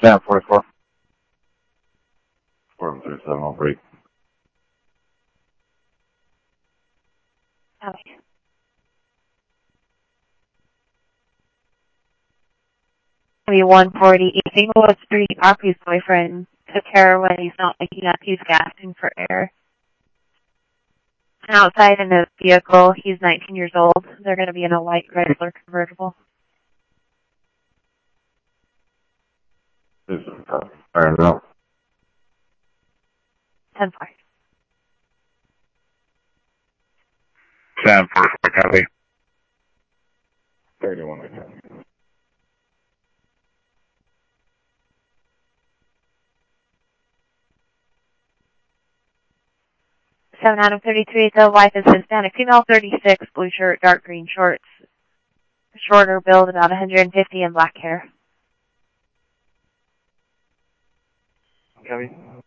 Sam 44. 437 on break. Okay. Maybe 140 Singlewood Street. Poppy's boyfriend took care when he's not waking up. He's gasping for air. And outside in the vehicle, he's 19 years old. They're going to be in a white Chrysler convertible. This is firing it up. 10-4. Sam 44, copy. 31, copy. Seven out of 33, the wife is Hispanic, female 36, blue shirt, dark green shorts, shorter build, about 150, and black hair. Copy.